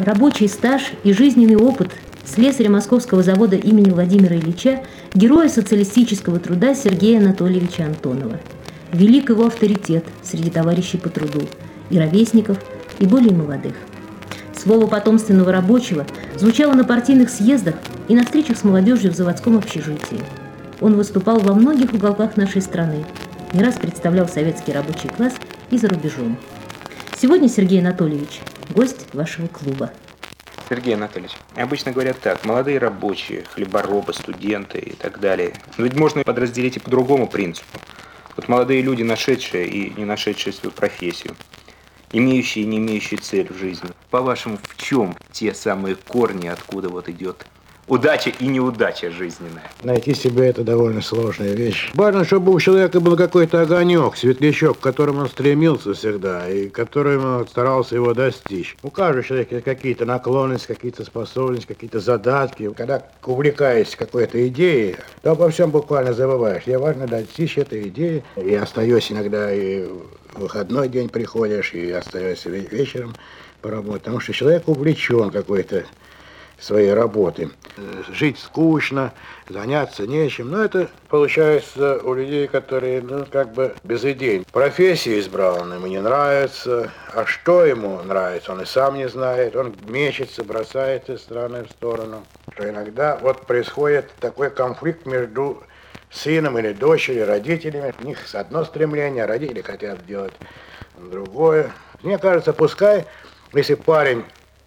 Рабочий стаж и жизненный опыт слесаря Московского завода имени Владимира Ильича, героя социалистического труда Сергея Анатольевича Антонова. Велик его авторитет среди товарищей по труду, и ровесников, и более молодых. Слово потомственного рабочего звучало на партийных съездах и на встречах с молодежью в заводском общежитии. Он выступал во многих уголках нашей страны, не раз представлял советский рабочий класс и за рубежом. Сегодня Сергей Анатольевич – гость вашего клуба. Сергей Анатольевич, обычно говорят так: молодые рабочие, хлеборобы, студенты и так далее. Но ведь можно подразделить и по другому принципу. Вот молодые люди, нашедшие и не нашедшие свою профессию, имеющие и не имеющие цель в жизни. По-вашему, в чем те самые корни, откуда вот идет удача и неудача жизненная? Найти себя – это довольно сложная вещь. Важно, чтобы у человека был какой-то огонек, светлячок, к которому он стремился всегда и которым он старался его достичь. У каждого человека есть какие-то наклонности, какие-то способности, какие-то задатки. Когда увлекаешься какой-то идеей, то обо всем буквально забываешь. Тебе важно достичь этой идеи. И остаюсь иногда, и в выходной день приходишь, и остаешься вечером поработать. Потому что человек увлечен какой-то своей работы. Жить скучно, заняться нечем. Но это получается у людей, которые, как бы без идей. Профессию избрал, он ему не нравится. А что ему нравится, он и сам не знает. Он мечется, бросает из стороны в сторону. Что иногда вот происходит такой конфликт между сыном или дочерью, родителями. У них одно стремление, родители хотят сделать другое. Мне кажется, пускай, если парень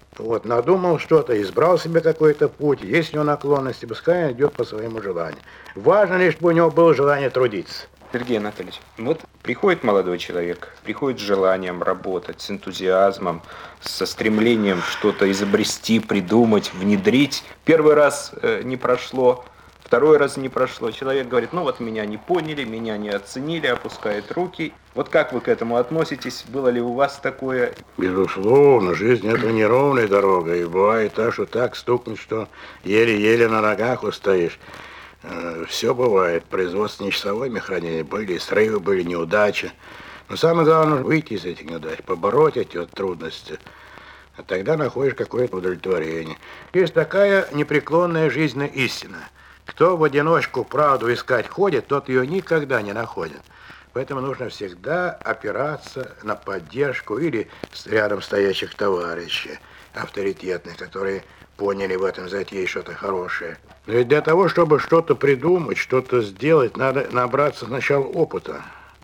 надумал что-то, избрал себе какой-то путь, есть у него наклонности, пускай он идет по своему желанию. Важно лишь, чтобы у него было желание трудиться. Сергей Анатольевич, вот приходит молодой человек, приходит с желанием работать, с энтузиазмом, со стремлением что-то изобрести, придумать, внедрить. Первый раз не прошло, второй раз не прошло. Человек говорит: меня не поняли, меня не оценили, опускает руки. Вот как вы к этому относитесь? Было ли у вас такое? Безусловно, жизнь – это неровная дорога. И бывает так, что так стукнет, что еле-еле на ногах устоишь. Все бывает. Производство не часовое механизм. Были срывы, были неудачи. Но самое главное – выйти из этих неудач, побороть эти трудности. А тогда находишь какое-то удовлетворение. Есть такая непреклонная жизненная истина. Кто в одиночку правду искать ходит, тот ее никогда не находит. Поэтому нужно всегда опираться на поддержку или рядом стоящих товарищей, авторитетных, которые поняли в этом затее что-то хорошее. Но ведь для того, чтобы что-то придумать, что-то сделать, надо набраться сначала опыта.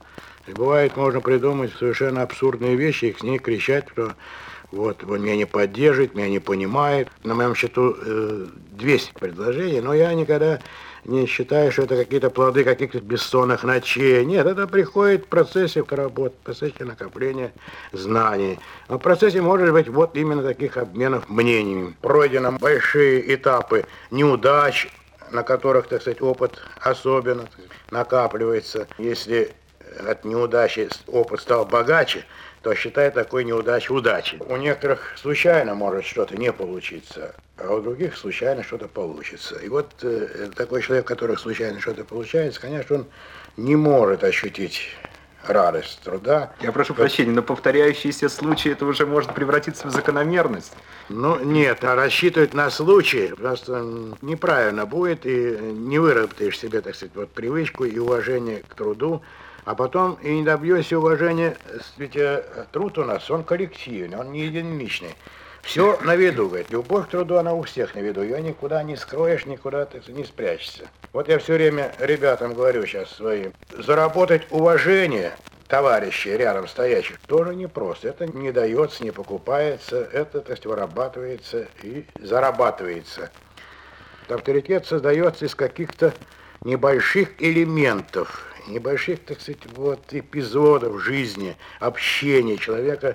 И бывает, можно придумать совершенно абсурдные вещи и с ней кричать, что он меня не поддерживает, меня не понимает. На моем счету 200 предложений, но я никогда не считаю, что это какие-то плоды каких-то бессонных ночей. Нет, это приходит в процессе работы, в процессе накопления знаний. Но в процессе может быть именно таких обменов мнениями. Пройдены большие этапы неудач, на которых, опыт особенно накапливается. Если от неудачи опыт стал богаче, то считай такой неудачей удачей. У некоторых случайно может что-то не получиться, а у других случайно что-то получится. И такой человек, у которого случайно что-то получается, конечно, он не может ощутить радость труда. Я прошу прощения, но повторяющиеся случаи, это уже может превратиться в закономерность. Нет, а рассчитывать на случай просто неправильно будет, и не выработаешь себе, привычку и уважение к труду. А потом и не добьешься уважения, ведь труд у нас, он коллективный, он не единичный. Все на виду, говорит. Любовь к труду, она у всех на виду. Ее никуда не скроешь, никуда не спрячешься. Я все время ребятам говорю сейчас своим. Заработать уважение товарищей рядом стоящих тоже непросто. Это не дается, не покупается. Это, вырабатывается и зарабатывается. Авторитет создается из каких-то небольших элементов, небольших, эпизодов жизни, общения человека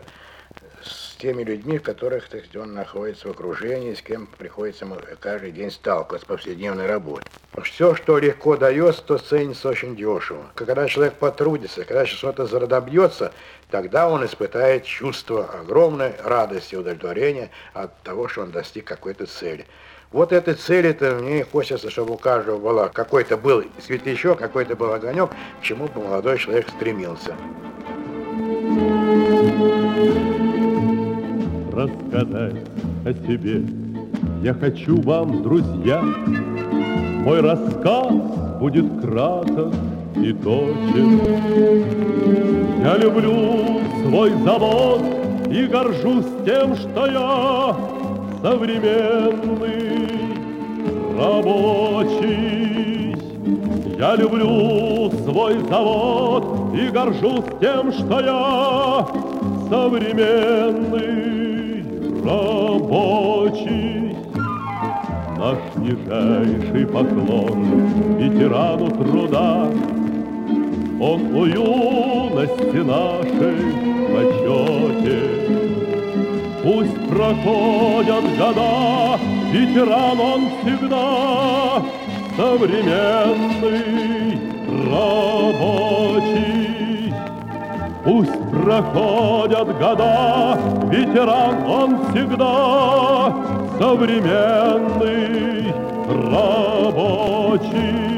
с теми людьми, в которых, он находится в окружении, с кем приходится ему каждый день сталкиваться в повседневной работе. Все, что легко дается, то ценится очень дешево. Когда человек потрудится, когда что-то добьется, тогда он испытает чувство огромной радости и удовлетворения от того, что он достиг какой-то цели. Этой цели-то мне хочется, чтобы у каждого была какой-то был светлячок, какой-то был огонек, к чему бы молодой человек стремился. рассказать о себе я хочу вам, друзья. Мой рассказ будет краток и точен. Я люблю свой завод и горжусь тем, что я современный рабочий. Я люблю свой завод и горжусь тем, что я современный рабочий. Наш нижайший поклон ветерану труда, он у юности нашей в почете. Пусть проходят года, ветеран он всегда современный рабочий. Пусть проходят года, ветеран он всегда современный рабочий.